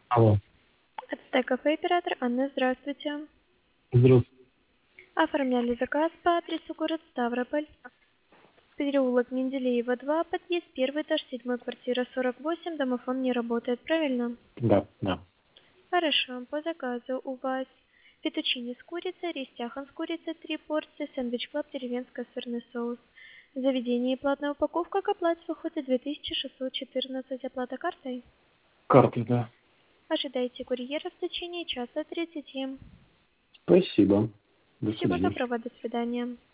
Алло, Это кафе оператор Анна, здравствуйте. здравствуйте. Оформляли заказ по адресу город Ставрополь, переулок Менделеева, 2, подъезд 1, этаж 7, квартира 48, домофон не работает, правильно? Да. Хорошо, по заказу у вас фетучини с курицей, рис тяхан с курицей, 3 порции, сэндвич клаб, деревенский сырный соус. Заведение и платная упаковка к оплате выходит 2614, оплата картой. Карты, да. Ожидайте курьера в течение часа 30. Спасибо. До Всего свидания. доброго, до свидания.